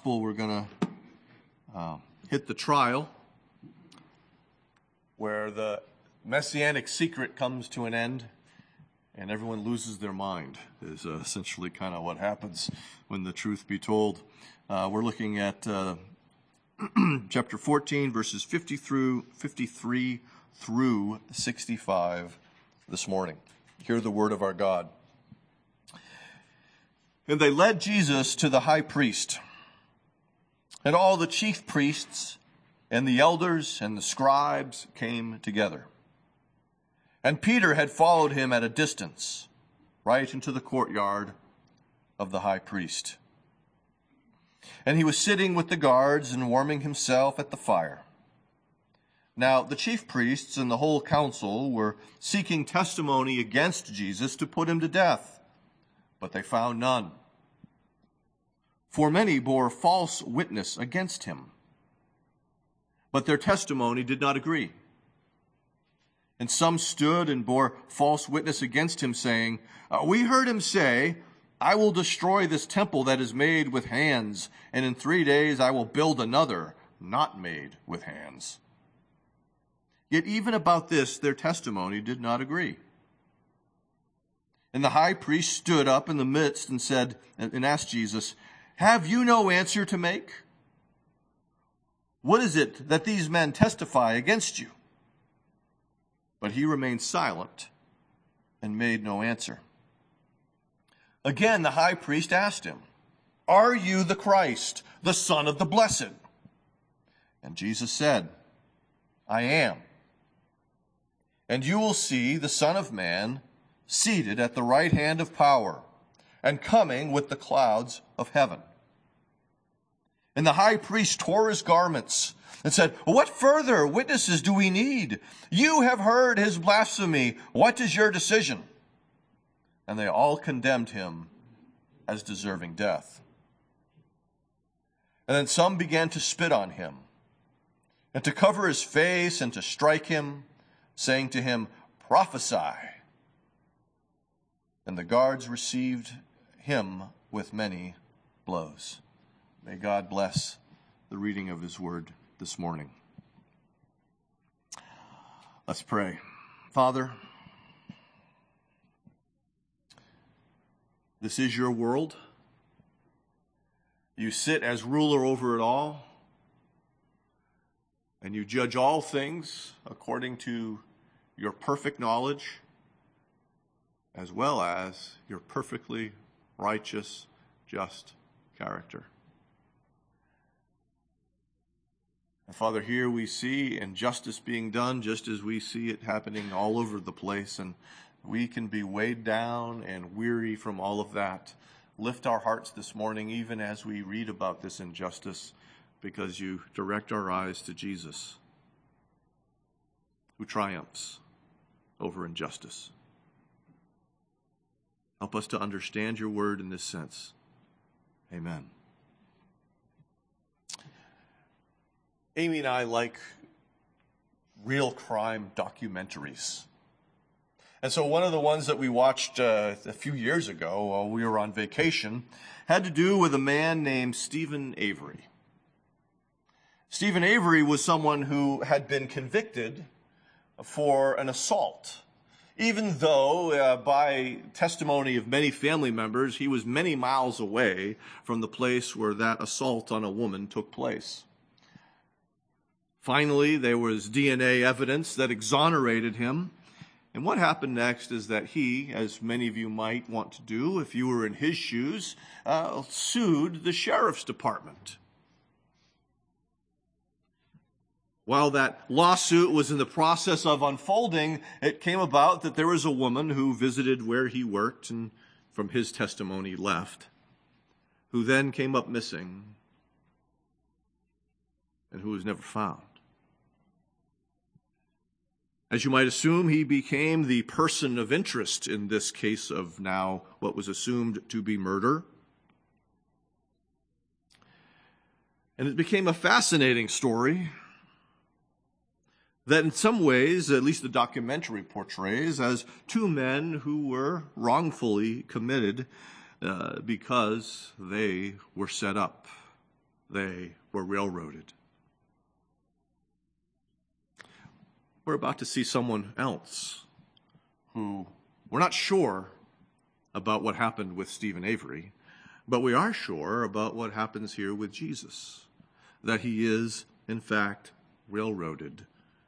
gospel, we're going to hit the trial where the messianic secret comes to an end and everyone loses their mind, is essentially kind of what happens when the truth be told. We're looking at chapter 14, verses 53 through 65 this morning. Hear the word of our God. And they led Jesus to the high priest, and all the chief priests and the elders and the scribes came together. And Peter had followed him at a distance, right into the courtyard of the high priest. And he was sitting with the guards and warming himself at the fire. Now the chief priests and the whole council were seeking testimony against Jesus to put him to death, but they found none. For many bore false witness against him, but their testimony did not agree. And some stood and bore false witness against him, saying, "We heard him say, 'I will destroy this temple that is made with hands, and in 3 days I will build another, not made with hands.' Yet even about this their testimony did not agree. And the high priest stood up in the midst and said, and asked Jesus, 'Have you no answer to make? What is it that these men testify against you?' But he remained silent and made no answer. Again, the high priest asked him, 'Are you the Christ, the Son of the Blessed?' And Jesus said, 'I am. And you will see the Son of Man seated at the right hand of power and coming with the clouds of heaven.' And the high priest tore his garments and said, 'What further witnesses do we need? You have heard his blasphemy. What is your decision?' And they all condemned him as deserving death. And then some began to spit on him and to cover his face and to strike him, saying to him, 'Prophesy.' And the guards received him with many blows." May God bless the reading of his word this morning. Let's pray. Father, this is your world. You sit as ruler over it all, and you judge all things according to your perfect knowledge, as well as your perfectly righteous, just character. And Father, here we see injustice being done just as we see it happening all over the place, and we can be weighed down and weary from all of that. Lift our hearts this morning, even as we read about this injustice, because you direct our eyes to Jesus, who triumphs over injustice. Help us to understand your word in this sense. Amen. Amy and I like real crime documentaries. And so one of the ones that we watched a few years ago while we were on vacation had to do with a man named Steven Avery. Steven Avery was someone who had been convicted for an assault, even though by testimony of many family members, he was many miles away from the place where that assault on a woman took place. Finally, there was DNA evidence that exonerated him. And what happened next is that he, as many of you might want to do if you were in his shoes, sued the sheriff's department. While that lawsuit was in the process of unfolding, it came about that there was a woman who visited where he worked and from his testimony left, who then came up missing and who was never found. As you might assume, he became the person of interest in this case of now what was assumed to be murder. And it became a fascinating story that in some ways, at least the documentary portrays, as two men who were wrongfully committed because they were set up they were railroaded. We're about to see someone else who we're not sure about what happened with Stephen Avery, but we are sure about what happens here with Jesus, that he is, in fact, railroaded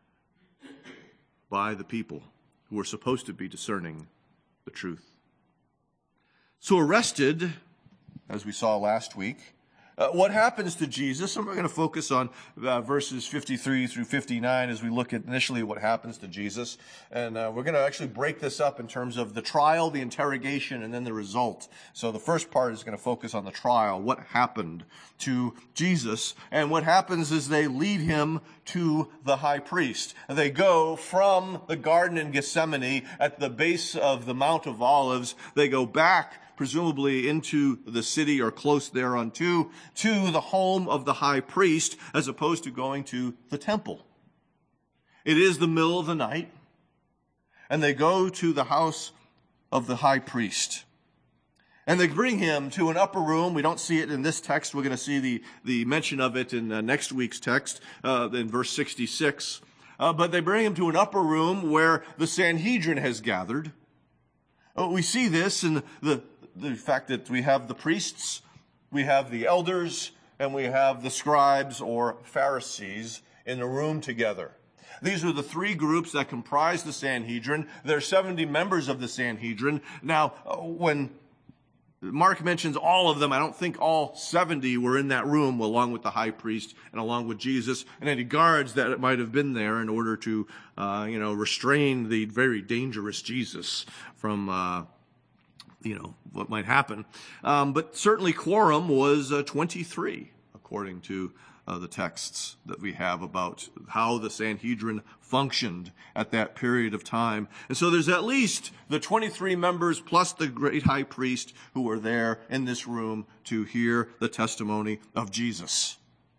by the people who are supposed to be discerning the truth. So arrested, as we saw last week, what happens to Jesus? And we're going to focus on verses 53 through 59 as we look at initially what happens to Jesus. And we're going to actually break this up in terms of the trial, the interrogation, and then the result. So the first part is going to focus on the trial, what happened to Jesus. And what happens is they lead him to the high priest. They go from the garden in Gethsemane at the base of the Mount of Olives. They go back presumably into the city or close thereunto, to the home of the high priest, as opposed to going to the temple. It is the middle of the night, and they go to the house of the high priest. And they bring him to an upper room. We don't see it in this text. We're going to see the mention of it in next week's text, in verse 66. But they bring him to an upper room where the Sanhedrin has gathered. We see this in the fact that we have the priests, we have the elders, and we have the scribes or Pharisees in a room together. These are the three groups that comprise the Sanhedrin. There are 70 members of the Sanhedrin. Now, when Mark mentions all of them, I don't think all 70 were in that room along with the high priest and along with Jesus and any guards that might have been there in order to, restrain the very dangerous Jesus from, what might happen. But certainly quorum was 23, according to the texts that we have about how the Sanhedrin functioned at that period of time. And so there's at least the 23 members plus the great high priest who were there in this room to hear the testimony of Jesus.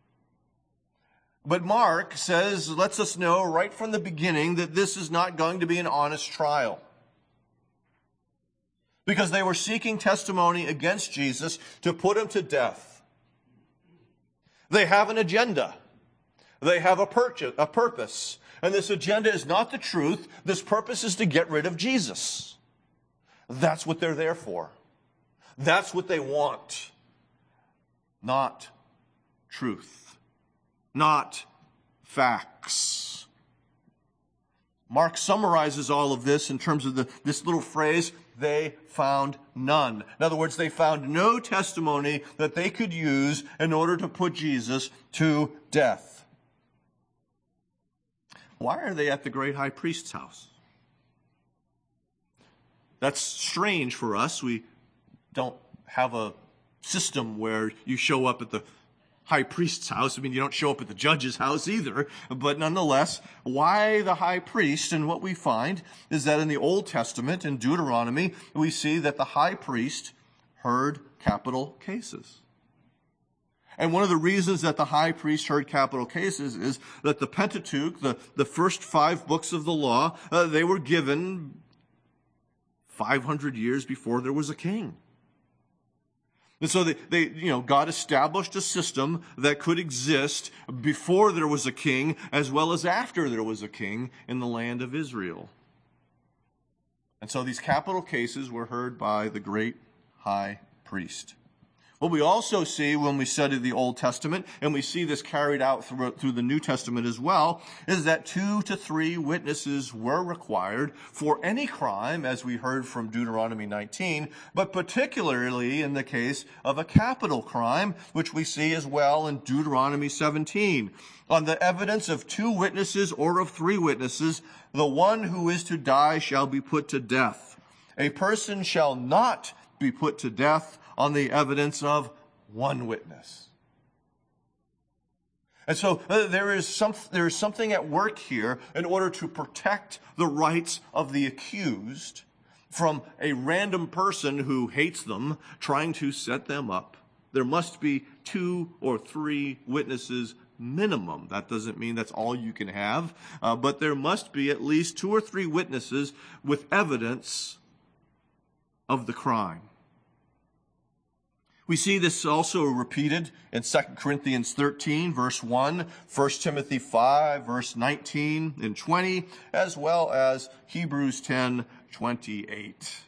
But Mark lets us know right from the beginning that this is not going to be an honest trial, because they were seeking testimony against Jesus to put him to death. They have an agenda. They have a purpose. And this agenda is not the truth. This purpose is to get rid of Jesus. That's what they're there for. That's what they want. Not truth. Not facts. Mark summarizes all of this in terms of this little phrase, they found none. In other words, they found no testimony that they could use in order to put Jesus to death. Why are they at the great high priest's house? That's strange for us. We don't have a system where you show up at the high priest's house. I mean, you don't show up at the judge's house either. But nonetheless, why the high priest? And what we find is that in the Old Testament, in Deuteronomy, we see that the high priest heard capital cases. And one of the reasons that the high priest heard capital cases is that the Pentateuch, the first 5 books of the law, they were given 500 years before there was a king. And so God established a system that could exist before there was a king as well as after there was a king in the land of Israel. And so these capital cases were heard by the great high priest. What we also see when we study the Old Testament, and we see this carried out through the New Testament as well, is that 2 to 3 witnesses were required for any crime, as we heard from Deuteronomy 19, but particularly in the case of a capital crime, which we see as well in Deuteronomy 17. On the evidence of 2 witnesses or of 3 witnesses, the one who is to die shall be put to death. A person shall not be put to death on the evidence of 1 witness. And so there is something at work here in order to protect the rights of the accused from a random person who hates them trying to set them up. There must be 2 or 3 witnesses minimum. That doesn't mean that's all you can have, but there must be at least 2 or 3 witnesses with evidence of the crime. We see this also repeated in 2 Corinthians 13, verse 1, 1 Timothy 5, verse 19 and 20, as well as Hebrews 10, 28.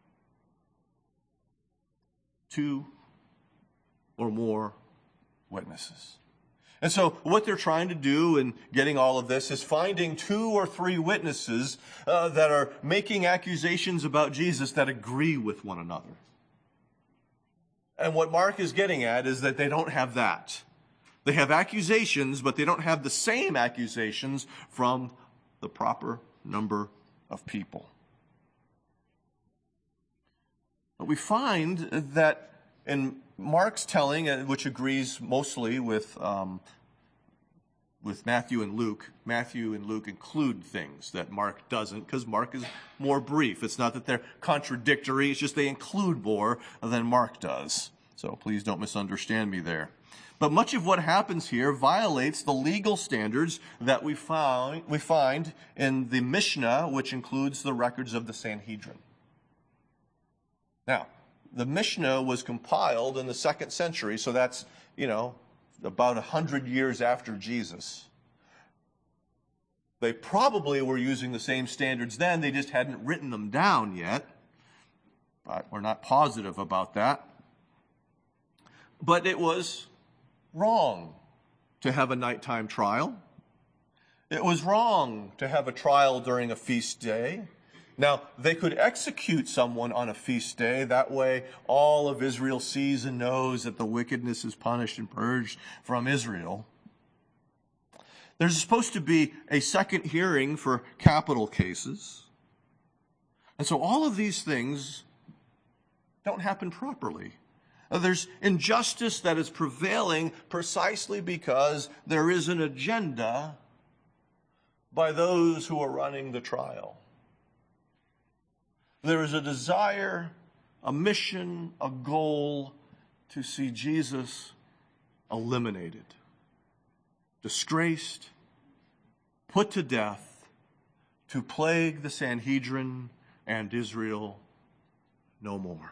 2 or more witnesses. And so what they're trying to do in getting all of this is finding 2 or 3 witnesses that are making accusations about Jesus that agree with one another. And what Mark is getting at is that they don't have that. They have accusations, but they don't have the same accusations from the proper number of people. But we find that in Mark's telling, which agrees mostly with Matthew and Luke include things that Mark doesn't, because Mark is more brief. It's not that they're contradictory, it's just they include more than Mark does. So please don't misunderstand me there. But much of what happens here violates the legal standards that we find in the Mishnah, which includes the records of the Sanhedrin. Now, the Mishnah was compiled in the 2nd century, so that's, about 100 years after Jesus. They probably were using the same standards then, they just hadn't written them down yet. But we're not positive about that. But it was wrong to have a nighttime trial. It was wrong to have a trial during a feast day. Now, they could execute someone on a feast day. That way, all of Israel sees and knows that the wickedness is punished and purged from Israel. There's supposed to be a second hearing for capital cases. And so all of these things don't happen properly. There's injustice that is prevailing precisely because there is an agenda by those who are running the trial. There is a desire, a mission, a goal to see Jesus eliminated, disgraced, put to death, to plague the Sanhedrin and Israel no more.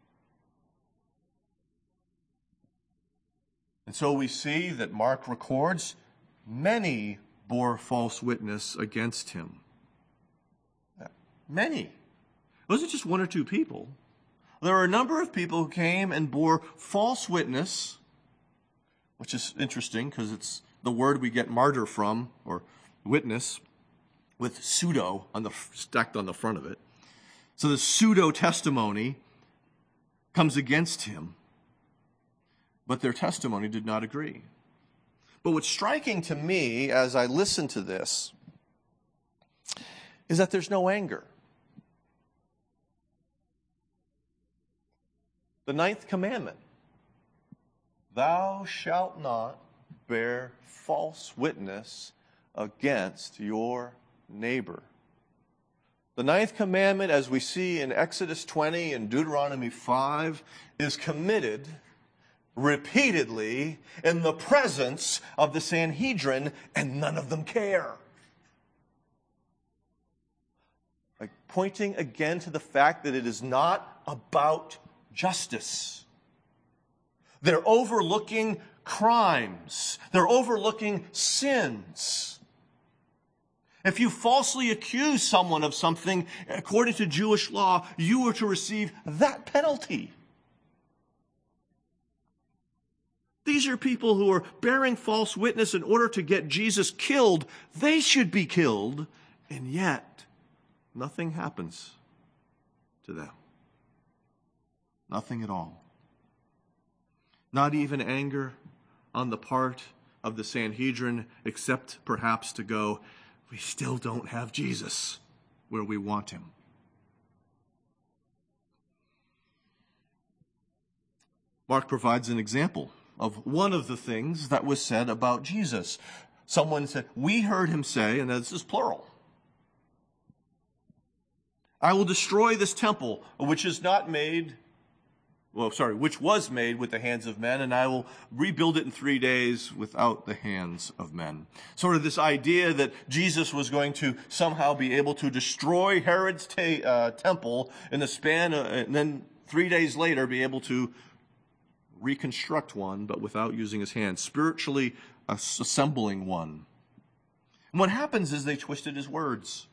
And so we see that Mark records many bore false witness against him. Many. It wasn't just 1 or 2 people. There were a number of people who came and bore false witness, which is interesting because it's the word we get martyr from, or witness, with pseudo stacked on the front of it. So the pseudo testimony comes against him, but their testimony did not agree. But what's striking to me as I listen to this is that there's no anger. The 9th commandment, thou shalt not bear false witness against your neighbor. The 9th commandment, as we see in Exodus 20 and Deuteronomy 5, is committed repeatedly in the presence of the Sanhedrin, and none of them care. Like pointing again to the fact that it is not about justice. They're overlooking crimes. They're overlooking sins. If you falsely accuse someone of something, according to Jewish law, you are to receive that penalty. These are people who are bearing false witness in order to get Jesus killed. They should be killed, and yet nothing happens to them. Nothing at all. Not even anger on the part of the Sanhedrin, except perhaps to go, we still don't have Jesus where we want him. Mark provides an example of one of the things that was said about Jesus. Someone said, we heard him say, and this is plural, I will destroy this temple, which was made with the hands of men, and I will rebuild it in 3 days without the hands of men. Sort of this idea that Jesus was going to somehow be able to destroy Herod's temple in the span, and then 3 days later be able to reconstruct one, but without using his hands, spiritually assembling one. And what happens is they twisted his words.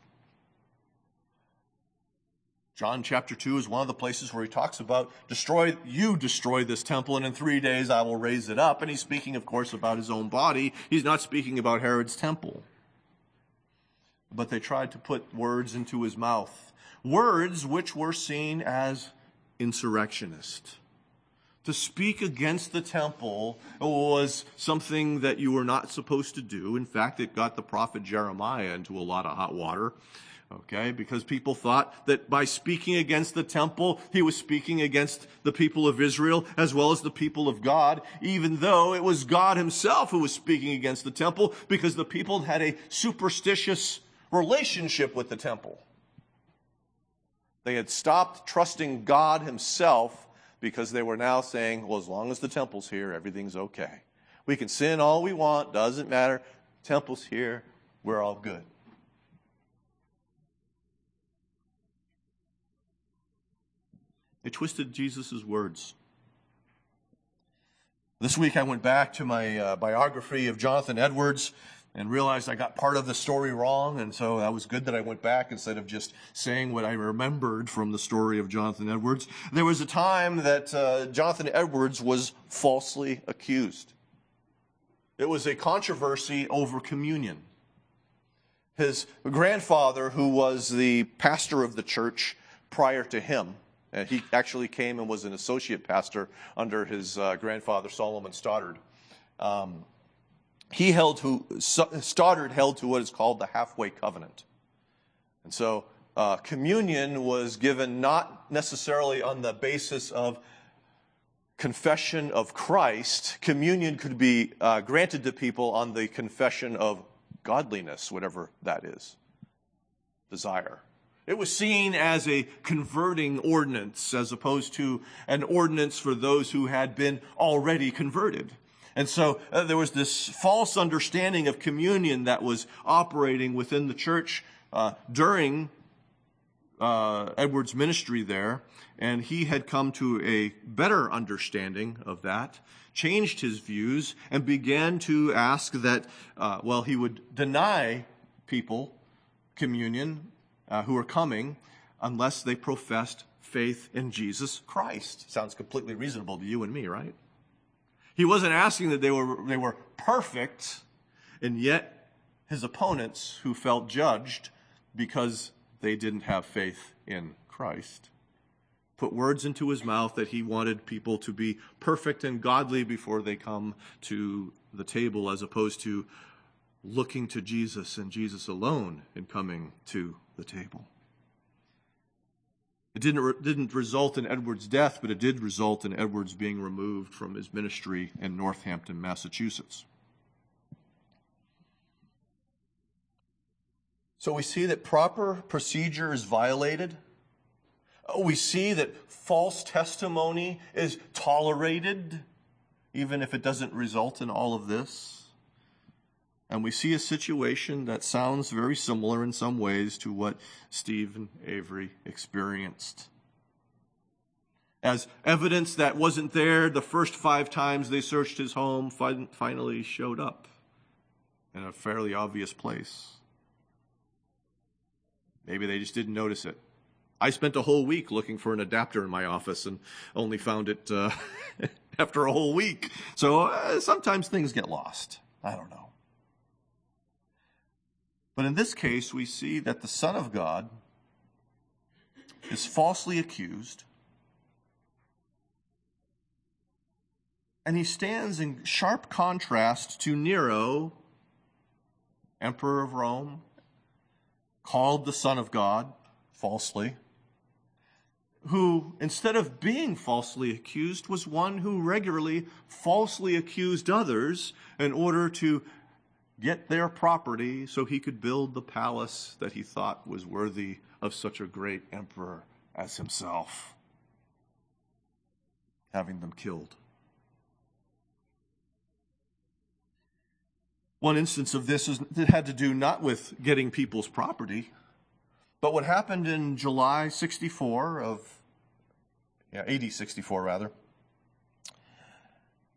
John chapter 2 is one of the places where he talks about, destroy this temple, and in 3 days I will raise it up. And he's speaking, of course, about his own body. He's not speaking about Herod's temple. But they tried to put words into his mouth. Words which were seen as insurrectionist. To speak against the temple was something that you were not supposed to do. In fact, it got the prophet Jeremiah into a lot of hot water. Okay, because people thought that by speaking against the temple, he was speaking against the people of Israel as well as the people of God, even though it was God himself who was speaking against the temple, because the people had a superstitious relationship with the temple. They had stopped trusting God himself because they were now saying, well, as long as the temple's here, everything's okay. We can sin all we want, doesn't matter. Temple's here, we're all good. They twisted Jesus' words. This week I went back to my biography of Jonathan Edwards and realized I got part of the story wrong, and so that was good that I went back instead of just saying what I remembered from the story of Jonathan Edwards. There was a time that Jonathan Edwards was falsely accused. It was a controversy over communion. His grandfather, who was the pastor of the church prior to him, and he actually came and was an associate pastor under his grandfather, Solomon Stoddard. Stoddard held to what is called the halfway covenant. And so communion was given not necessarily on the basis of confession of Christ. Communion could be granted to people on the confession of godliness, whatever that is, desire. It was seen as a converting ordinance as opposed to an ordinance for those who had been already converted. And so there was this false understanding of communion that was operating within the church during Edwards' ministry there. And he had come to a better understanding of that, changed his views, and began to ask that, he would deny people communion who are coming unless they professed faith in Jesus Christ. Sounds completely reasonable to you and me, right? He wasn't asking that they were perfect, and yet his opponents who felt judged because they didn't have faith in Christ put words into his mouth that he wanted people to be perfect and godly before they come to the table, as opposed to looking to Jesus and Jesus alone in coming to the table. It didn't result in Edwards' death, but it did result in Edwards being removed from his ministry in Northampton, Massachusetts. So we see that proper procedure is violated. We see that false testimony is tolerated, even if it doesn't result in all of this. And we see a situation that sounds very similar in some ways to what Stephen Avery experienced. As evidence that wasn't there the first 5 times they searched his home finally showed up in a fairly obvious place. Maybe they just didn't notice it. I spent a whole week looking for an adapter in my office and only found it after a whole week. So sometimes things get lost. I don't know. But in this case, we see that the Son of God is falsely accused, and he stands in sharp contrast to Nero, Emperor of Rome, called the Son of God falsely, who, instead of being falsely accused, was one who regularly falsely accused others in order to get their property so he could build the palace that he thought was worthy of such a great emperor as himself, having them killed. One instance of this had to do not with getting people's property, but what happened in AD 64 rather.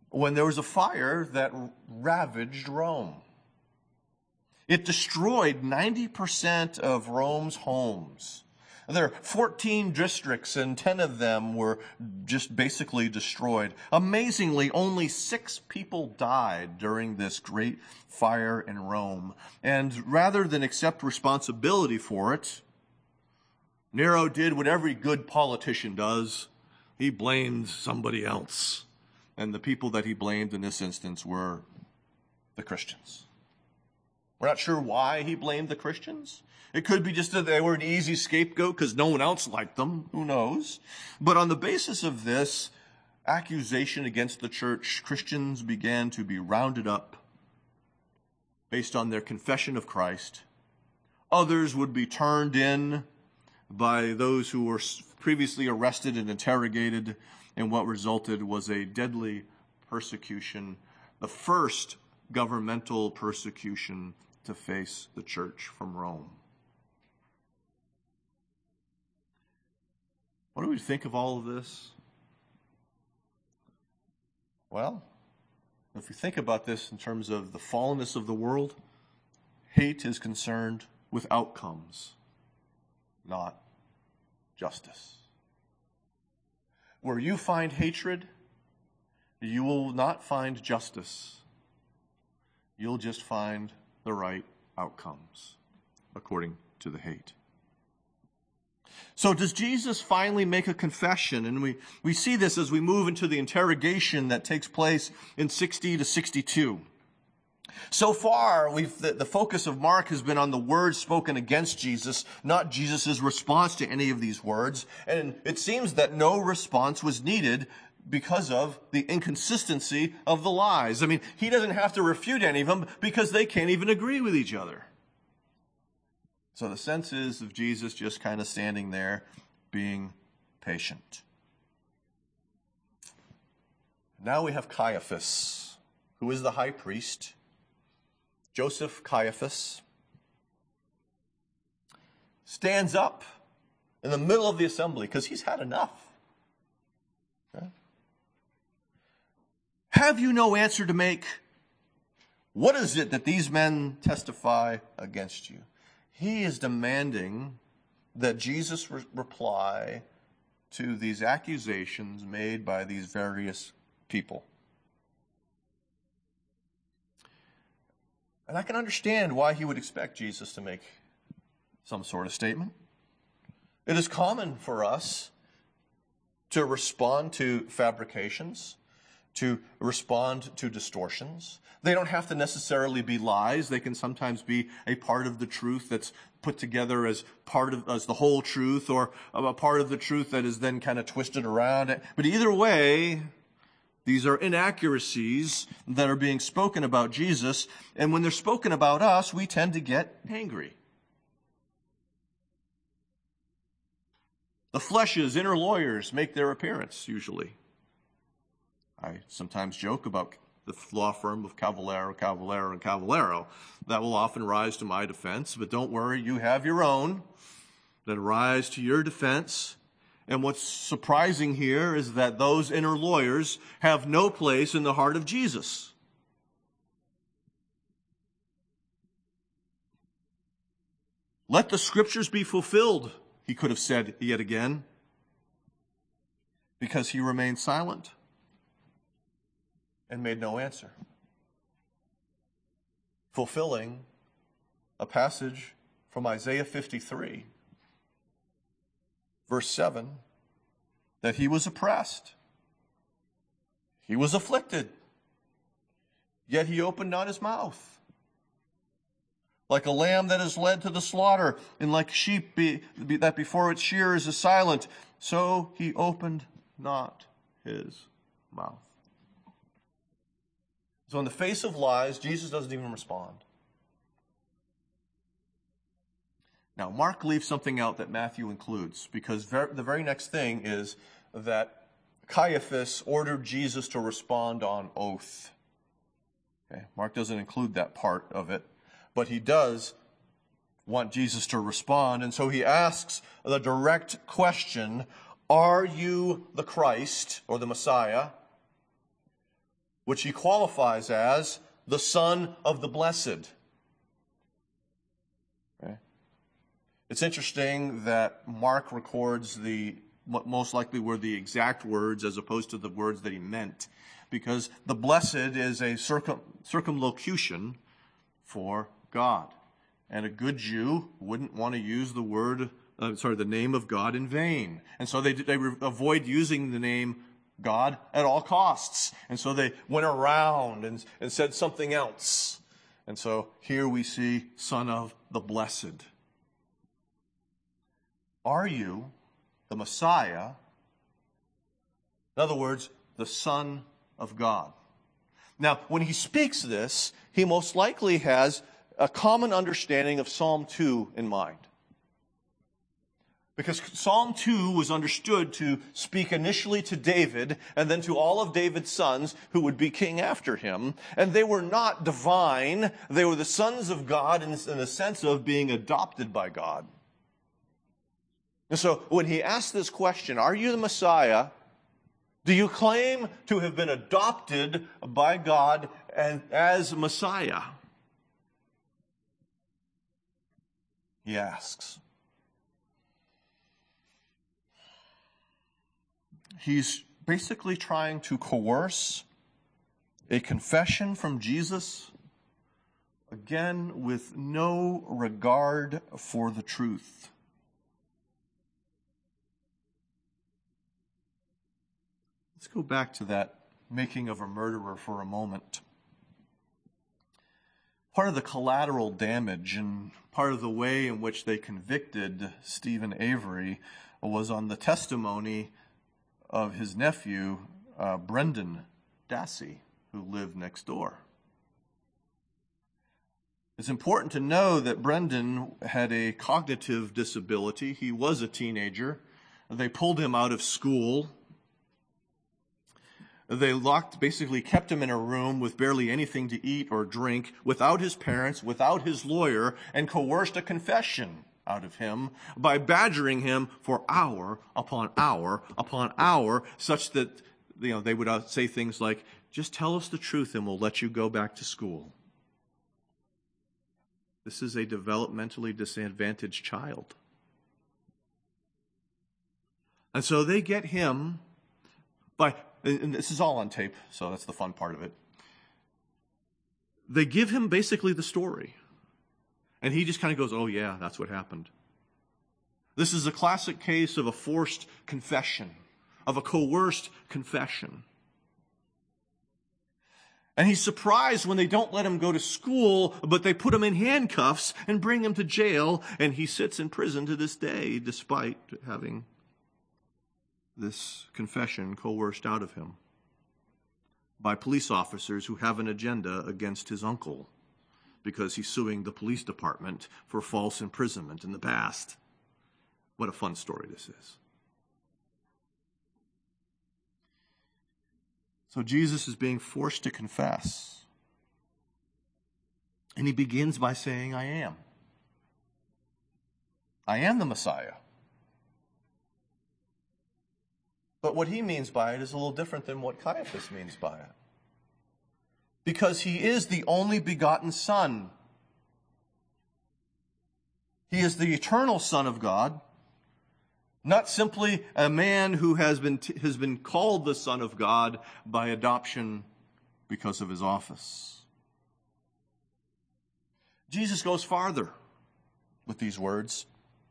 when there was a fire that ravaged Rome. It destroyed 90% of Rome's homes. There are 14 districts, and 10 of them were just basically destroyed. Amazingly, only 6 people died during this great fire in Rome. And rather than accept responsibility for it, Nero did what every good politician does. He blamed somebody else. And the people that he blamed in this instance were the Christians. We're not sure why he blamed the Christians. It could be just that they were an easy scapegoat because no one else liked them. Who knows? But on the basis of this accusation against the church, Christians began to be rounded up based on their confession of Christ. Others would be turned in by those who were previously arrested and interrogated, and what resulted was a deadly persecution, the first governmental persecution to face the church from Rome. What do we think of all of this? Well, if we think about this in terms of the fallenness of the world, hate is concerned with outcomes, not justice. Where you find hatred, you will not find justice. You'll just find the right outcomes according to the hate. So does Jesus finally make a confession? And we see this as we move into the interrogation that takes place in 60 to 62. So far, the focus of Mark has been on the words spoken against Jesus, not Jesus' response to any of these words. And it seems that no response was needed because of the inconsistency of the lies. I mean, he doesn't have to refute any of them because they can't even agree with each other. So the sense is of Jesus just kind of standing there being patient. Now we have Caiaphas, who is the high priest. Joseph Caiaphas stands up in the middle of the assembly because he's had enough. Okay? Have you no answer to make? What is it that these men testify against you? He is demanding that Jesus reply to these accusations made by these various people. And I can understand why he would expect Jesus to make some sort of statement. It is common for us to respond to fabrications, to respond to distortions. They don't have to necessarily be lies. They can sometimes be a part of the truth that's put together as the whole truth, or a part of the truth that is then kind of twisted around. But either way, these are inaccuracies that are being spoken about Jesus, and when they're spoken about us, we tend to get angry. The flesh's inner lawyers make their appearance, usually. I sometimes joke about the law firm of Cavallaro, Cavallaro, and Cavallaro. That will often rise to my defense, but don't worry, you have your own that rise to your defense. And what's surprising here is that those inner lawyers have no place in the heart of Jesus. Let the scriptures be fulfilled, he could have said yet again, because he remained silent and made no answer, fulfilling a passage from Isaiah 53, verse 7, that he was oppressed, he was afflicted, yet he opened not his mouth. Like a lamb that is led to the slaughter, and like sheep that before its shearers is silent, so he opened not his mouth. So in the face of lies, Jesus doesn't even respond. Now, Mark leaves something out that Matthew includes, because the very next thing is that Caiaphas ordered Jesus to respond on oath. Okay? Mark doesn't include that part of it, but he does want Jesus to respond, and so he asks the direct question, are you the Christ, or the Messiah? which he qualifies as the Son of the Blessed. Okay. It's interesting that Mark records what most likely were the exact words as opposed to the words that he meant, because the blessed is a circumlocution for God. And a good Jew wouldn't want to use the name of God in vain. And so they avoid using the name God at all costs. And so they went around and said something else. And so here we see Son of the Blessed. Are you the Messiah? In other words, the Son of God. Now, when he speaks this, he most likely has a common understanding of Psalm 2 in mind. Because Psalm 2 was understood to speak initially to David and then to all of David's sons who would be king after him. And they were not divine. They were the sons of God in the sense of being adopted by God. And so when he asked this question, are you the Messiah? Do you claim to have been adopted by God and as Messiah? He asks. He's basically trying to coerce a confession from Jesus, again, with no regard for the truth. Let's go back to that making of a murderer for a moment. Part of the collateral damage and part of the way in which they convicted Stephen Avery was on the testimony of his nephew, Brendan Dassey, who lived next door. It's important to know that Brendan had a cognitive disability. He was a teenager. They pulled him out of school. They basically kept him in a room with barely anything to eat or drink, without his parents, without his lawyer, and coerced a confession out of him by badgering him for hour upon hour upon hour, such that they would say things like, just tell us the truth and we'll let you go back to school. This is a developmentally disadvantaged child. And so they get him and this is all on tape, so that's the fun part of it. They give him basically the story. And he just kind of goes, oh yeah, that's what happened. This is a classic case of a forced confession, of a coerced confession. And he's surprised when they don't let him go to school, but they put him in handcuffs and bring him to jail, and he sits in prison to this day, despite having this confession coerced out of him by police officers who have an agenda against his uncle because he's suing the police department for false imprisonment in the past. What a fun story this is. So Jesus is being forced to confess. And he begins by saying, I am. I am the Messiah. But what he means by it is a little different than what Caiaphas means by it. Because he is the only begotten Son. He is the eternal Son of God, not simply a man who has been called the Son of God by adoption because of his office. Jesus goes farther with these words.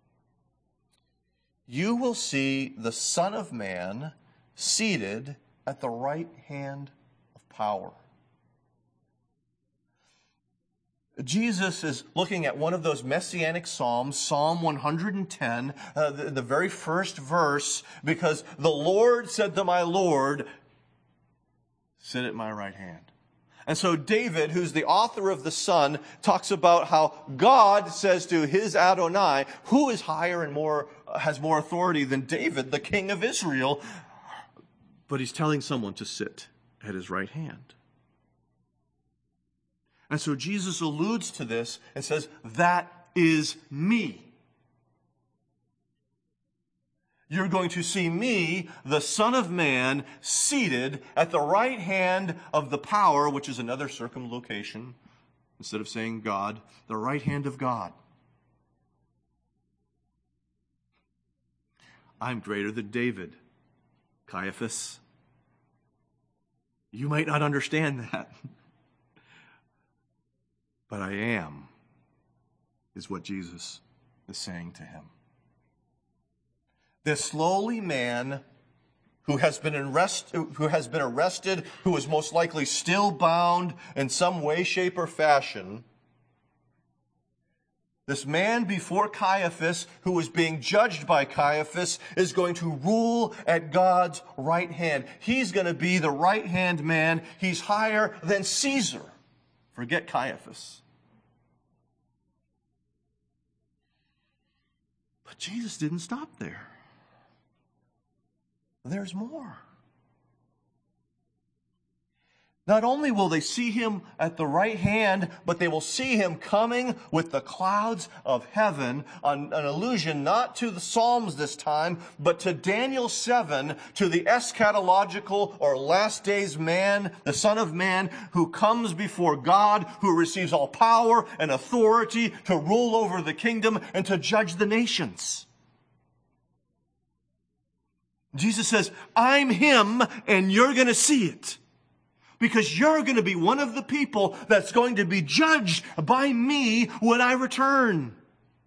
You will see the Son of Man seated at the right hand of power. Jesus is looking at one of those messianic psalms, Psalm 110, the very first verse, because the Lord said to my Lord, sit at my right hand. And so David, who's the author of the Son, talks about how God says to his Adonai, who is higher and has more authority than David, the king of Israel, but he's telling someone to sit at his right hand. And so Jesus alludes to this and says, that is me. you're going to see me, the Son of Man, seated at the right hand of the power, which is another circumlocation, instead of saying God, the right hand of God. I'm greater than David, Caiaphas. You might not understand that, but I am, is what Jesus is saying to him. This lowly man who has been arrested, who is most likely still bound in some way, shape, or fashion, this man before Caiaphas, who is being judged by Caiaphas, is going to rule at God's right hand. He's going to be the right-hand man. He's higher than Caesar. Forget Caiaphas. But Jesus didn't stop there. There's more. Not only will they see him at the right hand, but they will see him coming with the clouds of heaven, an allusion not to the Psalms this time, but to Daniel 7, to the eschatological or last days man, the Son of Man, who comes before God, who receives all power and authority to rule over the kingdom and to judge the nations. Jesus says, I'm him, and you're going to see it. Because you're going to be one of the people that's going to be judged by me when I return.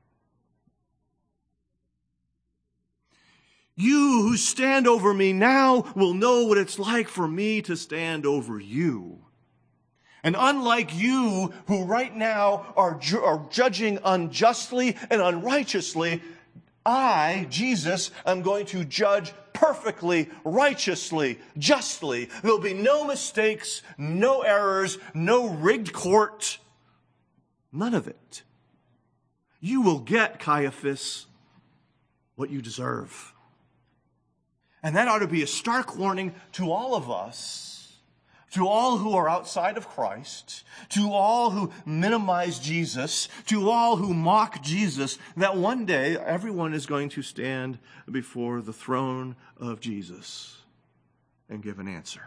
You who stand over me now will know what it's like for me to stand over you. And unlike you, who right now are judging unjustly and unrighteously, I, Jesus, am going to judge perfectly, righteously, justly. There'll be no mistakes, no errors, no rigged court. None of it. You will get, Caiaphas, what you deserve. And that ought to be a stark warning to all of us, to all who are outside of Christ, to all who minimize Jesus, to all who mock Jesus, that one day everyone is going to stand before the throne of Jesus and give an answer.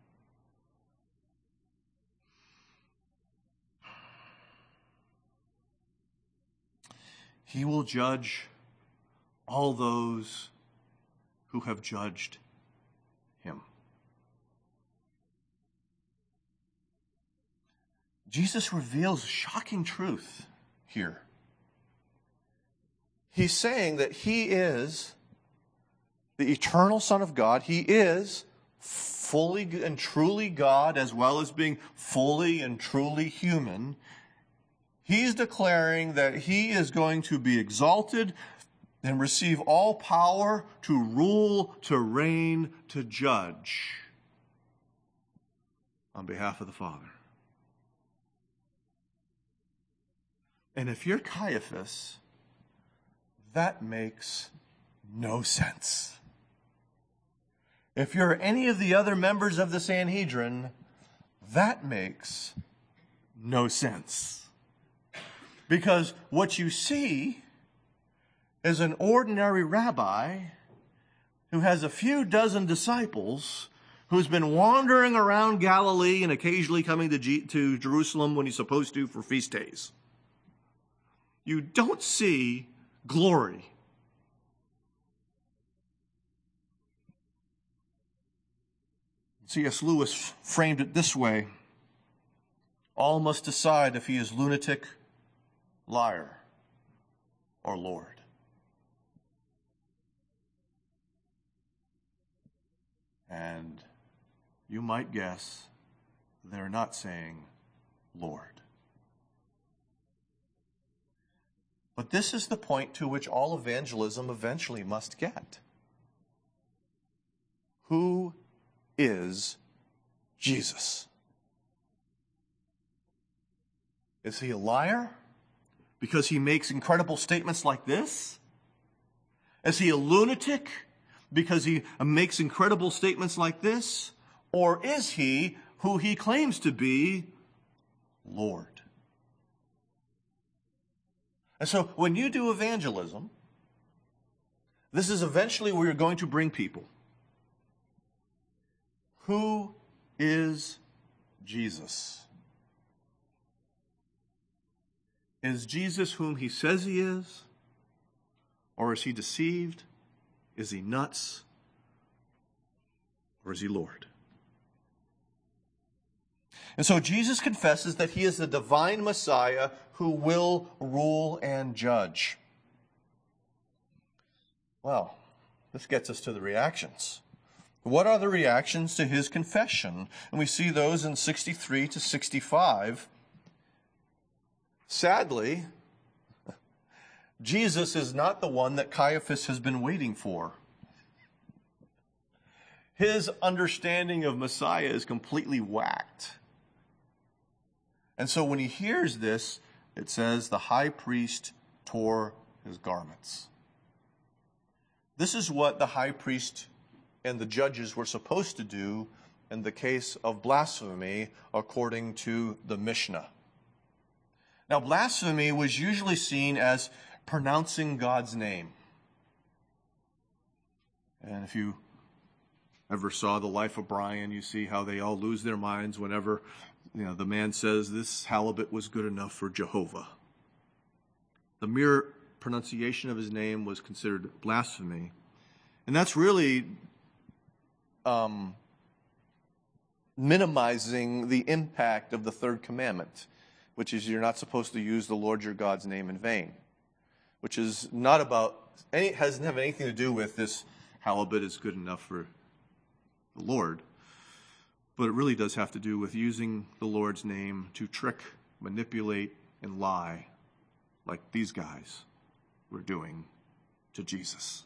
He will judge all those who have judged him. Jesus reveals a shocking truth here. He's saying that he is the eternal Son of God. He is fully and truly God, as well as being fully and truly human. He's declaring that he is going to be exalted and receive all power to rule, to reign, to judge on behalf of the Father. And if you're Caiaphas, that makes no sense. If you're any of the other members of the Sanhedrin, that makes no sense. Because what you see is an ordinary rabbi who has a few dozen disciples, who's been wandering around Galilee and occasionally coming to Jerusalem when he's supposed to for feast days. You don't see glory. C.S. Lewis framed it this way: all must decide if he is lunatic, liar, or Lord. And you might guess they're not saying Lord. But this is the point to which all evangelism eventually must get. Who is Jesus? Is he a liar because he makes incredible statements like this? Is he a lunatic because he makes incredible statements like this? Or is he who he claims to be, Lord? And so when you do evangelism, This is eventually where you're going to bring people. Who is Jesus? Is Jesus whom he says he is? Or is he deceived? Is he nuts? Or is he Lord? And so Jesus confesses that he is the divine Messiah who will rule and judge. Well, this gets us to the reactions. What are the reactions to his confession? And we see those in 63 to 65. Sadly, Jesus is not the one that Caiaphas has been waiting for. His understanding of Messiah is completely whacked. And so when he hears this, it says the high priest tore his garments. This is what the high priest and the judges were supposed to do in the case of blasphemy, according to the Mishnah. Now, blasphemy was usually seen as pronouncing God's name. And if you ever saw The Life of Brian, you see how they all lose their minds whenever the man says this halibut was good enough for Jehovah. The mere pronunciation of his name was considered blasphemy. And that's really minimizing the impact of the third commandment, which is you're not supposed to use the Lord your God's name in vain, which is not doesn't have anything to do with this halibut is good enough for the Lord. But it really does have to do with using the Lord's name to trick, manipulate, and lie, like these guys were doing to Jesus.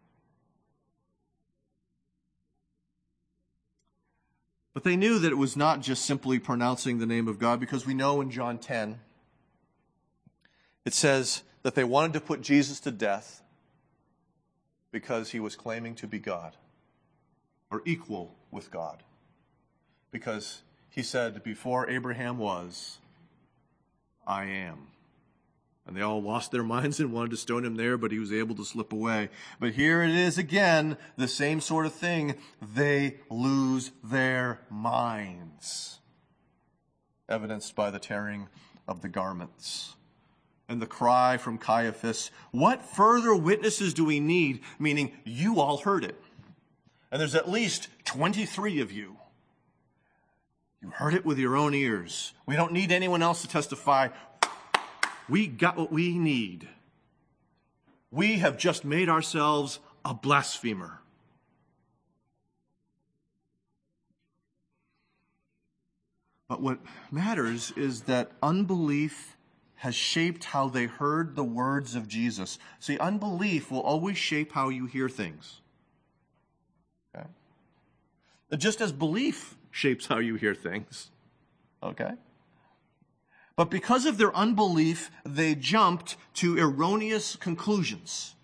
But they knew that it was not just simply pronouncing the name of God, because we know in John 10, it says that they wanted to put Jesus to death because he was claiming to be God, or equal with God. Because he said, before Abraham was, I am. And they all lost their minds and wanted to stone him there, but he was able to slip away. But here it is again, the same sort of thing. They lose their minds, evidenced by the tearing of the garments. And the cry from Caiaphas, what further witnesses do we need? Meaning, you all heard it. And there's at least 23 of you. You heard it with your own ears. We don't need anyone else to testify. We got what we need. We have just made ourselves a blasphemer. But what matters is that unbelief has shaped how they heard the words of Jesus. See, unbelief will always shape how you hear things. Okay? Just as belief shapes how you hear things. Okay? But because of their unbelief, they jumped to erroneous conclusions.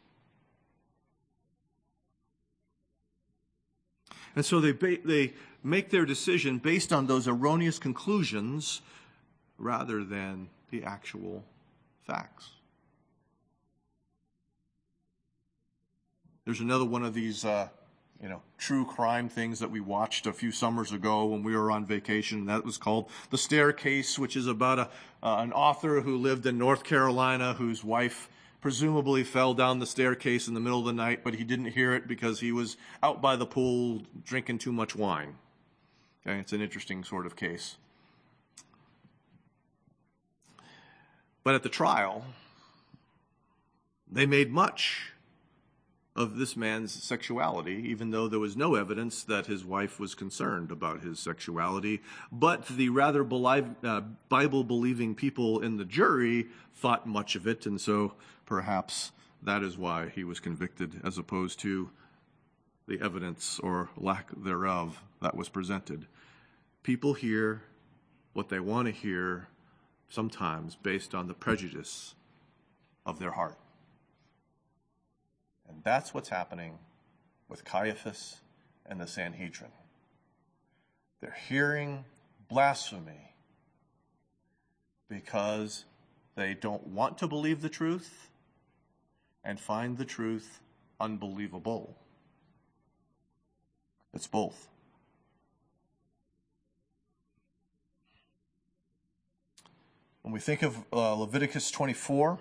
And so they make their decision based on those erroneous conclusions rather than the actual facts. There's another one of these true crime things that we watched a few summers ago when we were on vacation. That was called The Staircase, which is about an author who lived in North Carolina whose wife presumably fell down the staircase in the middle of the night, but he didn't hear it because he was out by the pool drinking too much wine. Okay, it's an interesting sort of case. But at the trial, they made much of this man's sexuality, even though there was no evidence that his wife was concerned about his sexuality. But the rather Bible-believing people in the jury thought much of it, and so perhaps that is why he was convicted, as opposed to the evidence or lack thereof that was presented. People hear what they want to hear, sometimes based on the prejudice of their heart. And that's what's happening with Caiaphas and the Sanhedrin. They're hearing blasphemy because they don't want to believe the truth and find the truth unbelievable. It's both. When we think of Leviticus 24,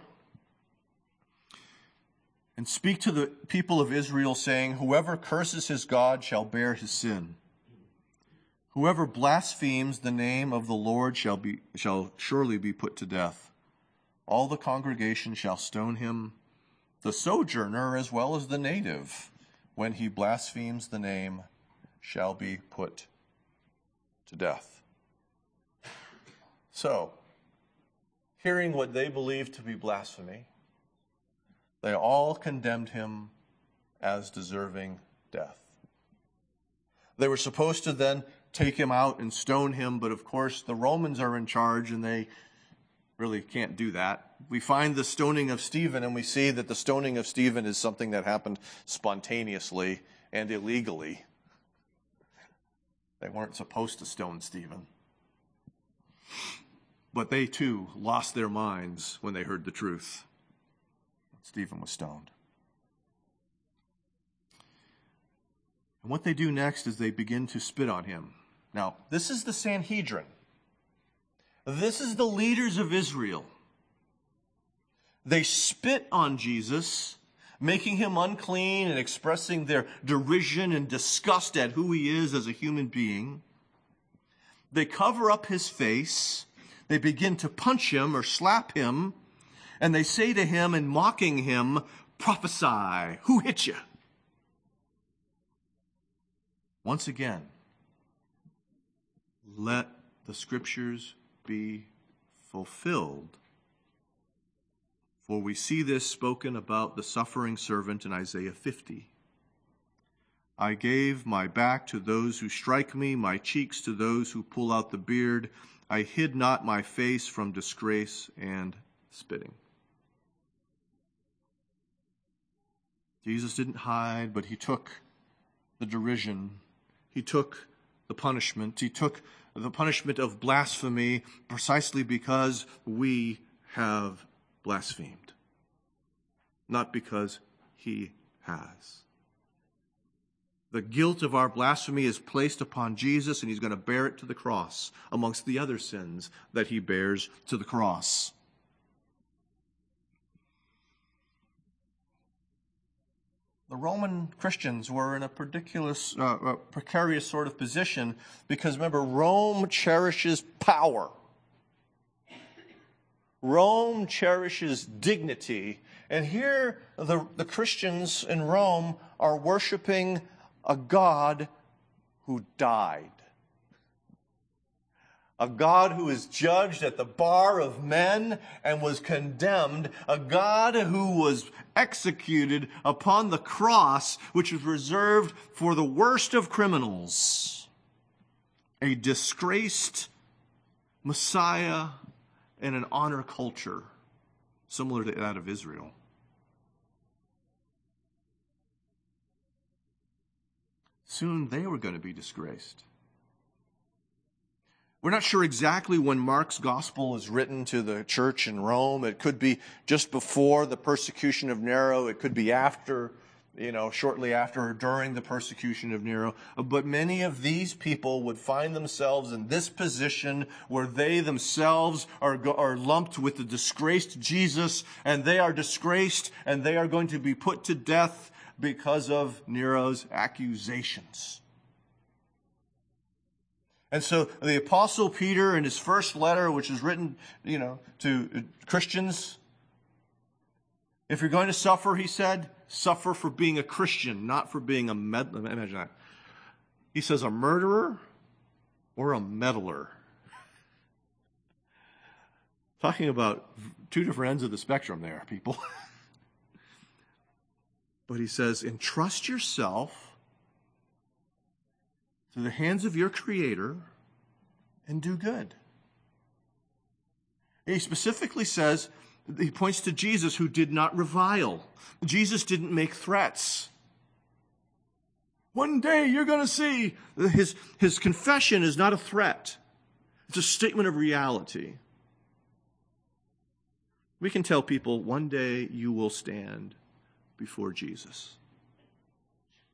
and speak to the people of Israel, saying, whoever curses his God shall bear his sin. Whoever blasphemes the name of the Lord shall surely be put to death. All the congregation shall stone him, the sojourner as well as the native, when he blasphemes the name, shall be put to death. So, hearing what they believed to be blasphemy, they all condemned him as deserving death. They were supposed to then take him out and stone him, but of course the Romans are in charge and they really can't do that. We find the stoning of Stephen and we see that the stoning of Stephen is something that happened spontaneously and illegally. They weren't supposed to stone Stephen. But they too lost their minds when they heard the truth. Stephen was stoned. And what they do next is they begin to spit on him. Now, this is the Sanhedrin. This is the leaders of Israel. They spit on Jesus, making him unclean and expressing their derision and disgust at who he is as a human being. They cover up his face. They begin to punch him or slap him. And they say to him, and mocking him, prophesy, who hit you? Once again, let the scriptures be fulfilled. For we see this spoken about the suffering servant in Isaiah 50. I gave my back to those who strike me, my cheeks to those who pull out the beard. I hid not my face from disgrace and spitting. Jesus didn't hide, but he took the derision. He took the punishment. He took the punishment of blasphemy precisely because we have blasphemed, not because he has. The guilt of our blasphemy is placed upon Jesus, and he's going to bear it to the cross amongst the other sins that he bears to the cross. The Roman Christians were in a precarious sort of position because, remember, Rome cherishes power. Rome cherishes dignity. And here the Christians in Rome are worshiping a God who died. A God who is judged at the bar of men and was condemned. A God who was executed upon the cross, which was reserved for the worst of criminals. A disgraced Messiah in an honor culture similar to that of Israel. Soon they were going to be disgraced. We're not sure exactly when Mark's gospel is written to the church in Rome. It could be just before the persecution of Nero. It could be after, shortly after or during the persecution of Nero. But many of these people would find themselves in this position where they themselves are lumped with the disgraced Jesus, and they are disgraced, and they are going to be put to death because of Nero's accusations. And so the Apostle Peter, in his first letter, which is written, to Christians, if you're going to suffer, he said, suffer for being a Christian, not for being imagine that. He says a murderer or a meddler. Talking about two different ends of the spectrum there, people. But he says, entrust yourself to the hands of your Creator and do good. He specifically says, he points to Jesus who did not revile. Jesus didn't make threats. One day you're going to see his confession is not a threat. It's a statement of reality. We can tell people one day you will stand before Jesus.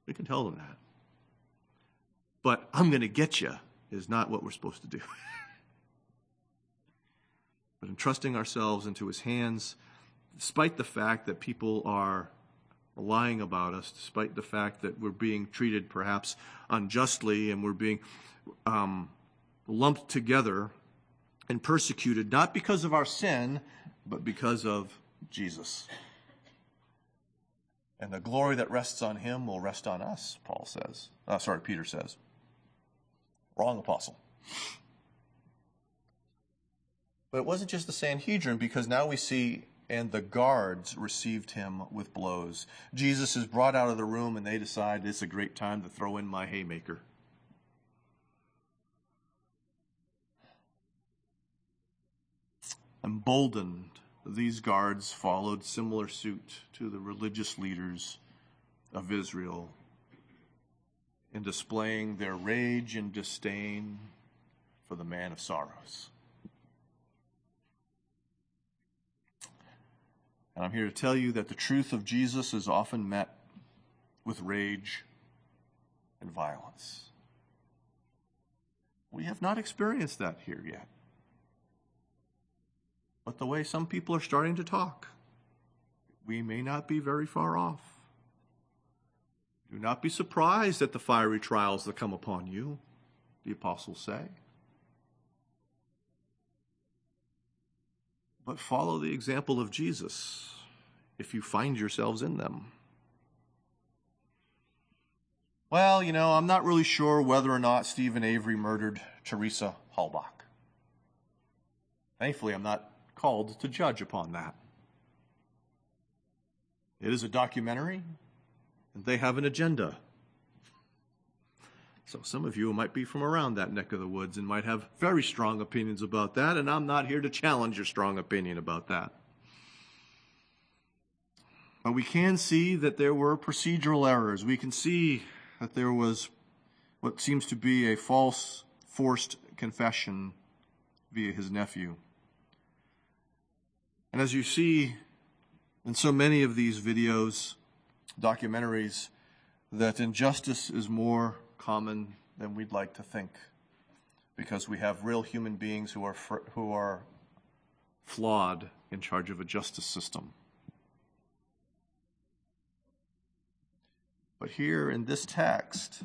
We can tell them that. But I'm going to get you is not what we're supposed to do. But entrusting ourselves into his hands, despite the fact that people are lying about us, despite the fact that we're being treated perhaps unjustly and we're being lumped together and persecuted, not because of our sin, but because of Jesus. And the glory that rests on him will rest on us, Peter says. Wrong apostle. But it wasn't just the Sanhedrin, because now we see, and the guards received him with blows. Jesus is brought out of the room, and they decide it's a great time to throw in my haymaker. Emboldened, these guards followed similar suit to the religious leaders of Israel in displaying their rage and disdain for the man of sorrows. And I'm here to tell you that the truth of Jesus is often met with rage and violence. We have not experienced that here yet. But the way some people are starting to talk, we may not be very far off. Do not be surprised at the fiery trials that come upon you, the apostles say. But follow the example of Jesus if you find yourselves in them. Well, I'm not really sure whether or not Stephen Avery murdered Teresa Halbach. Thankfully, I'm not called to judge upon that. It is a documentary, and they have an agenda. So some of you might be from around that neck of the woods and might have very strong opinions about that, and I'm not here to challenge your strong opinion about that. But we can see that there were procedural errors. We can see that there was what seems to be a false, forced confession via his nephew. And as you see in so many of these videos, documentaries, that injustice is more common than we'd like to think, because we have real human beings who are flawed in charge of a justice system. But here in this text,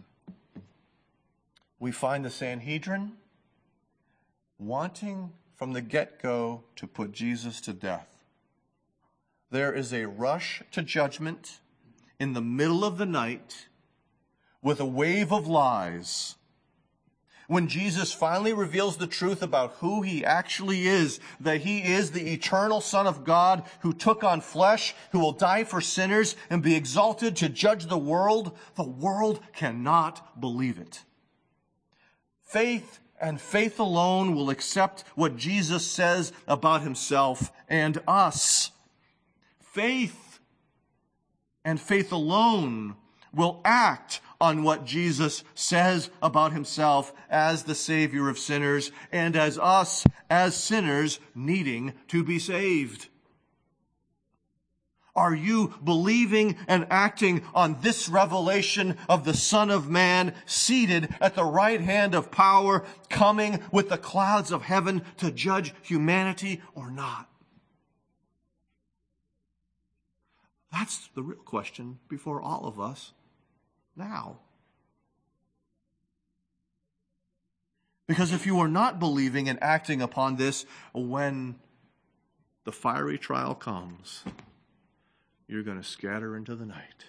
we find the Sanhedrin wanting from the get-go to put Jesus to death. There is a rush to judgment in the middle of the night with a wave of lies. When Jesus finally reveals the truth about who he actually is, that he is the eternal Son of God who took on flesh, who will die for sinners and be exalted to judge the world cannot believe it. Faith and faith alone will accept what Jesus says about himself and us. Faith and faith alone will act on what Jesus says about himself as the Savior of sinners and as us as sinners needing to be saved. Are you believing and acting on this revelation of the Son of Man seated at the right hand of power, coming with the clouds of heaven to judge humanity or not? That's the real question before all of us now. Because if you are not believing and acting upon this when the fiery trial comes, you're going to scatter into the night.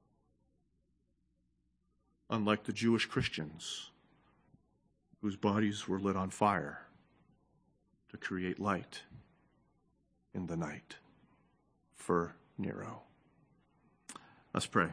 Unlike the Jewish Christians, whose bodies were lit on fire to create light in the night for Nero. Let's pray.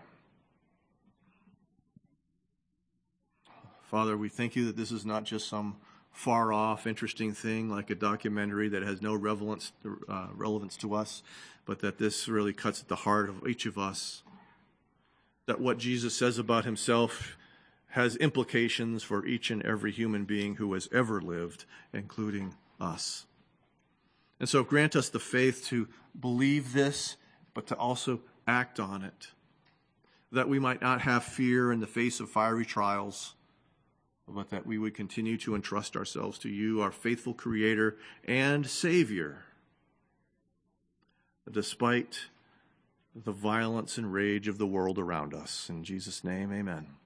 Father, we thank you that this is not just some far-off, interesting thing like a documentary that has no relevance to us, but that this really cuts at the heart of each of us. That what Jesus says about himself has implications for each and every human being who has ever lived, including us. And so grant us the faith to believe this, but to also act on it. that we might not have fear in the face of fiery trials, but that we would continue to entrust ourselves to you, our faithful Creator and Savior, despite the violence and rage of the world around us. In Jesus' name, amen.